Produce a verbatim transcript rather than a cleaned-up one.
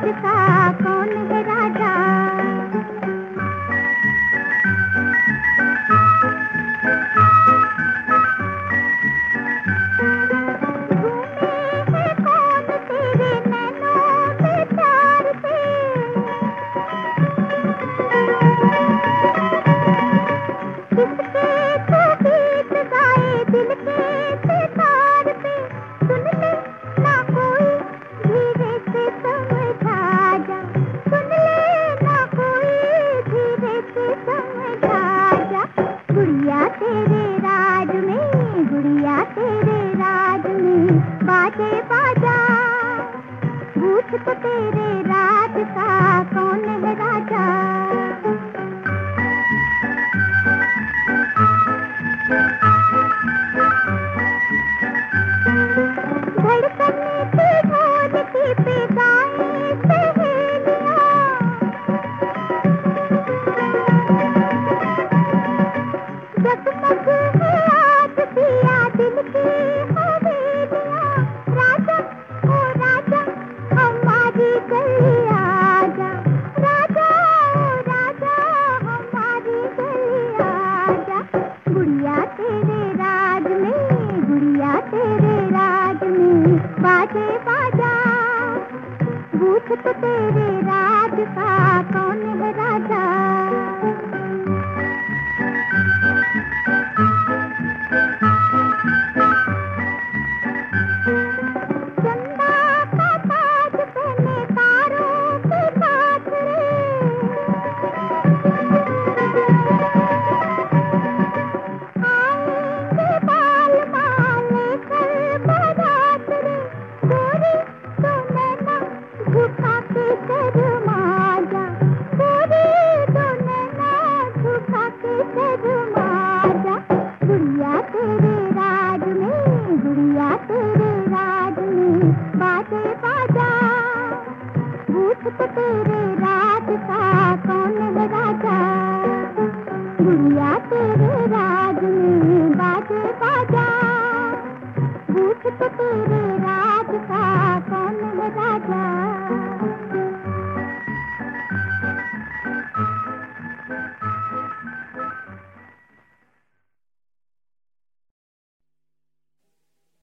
का कौन है राजा। तेरे राज में गुड़िया तेरे राज में बाजे बाजा, पूछ तो तेरे राज का कौन है राजा। धड़कने की ढोलकी पे गाए सहेलियां, जगमग है आज दिया दिल की हवेलियां। राजा ओ राजा हमारी गली आजा, राजा ओ राजा हमारी गली आजा। गुड़िया तेरे राज में गुड़िया तेरे राज में बाजे बाजा, पूछ तो तेरे राज का कौन है राजा। बाजे बाजा, पूछ तो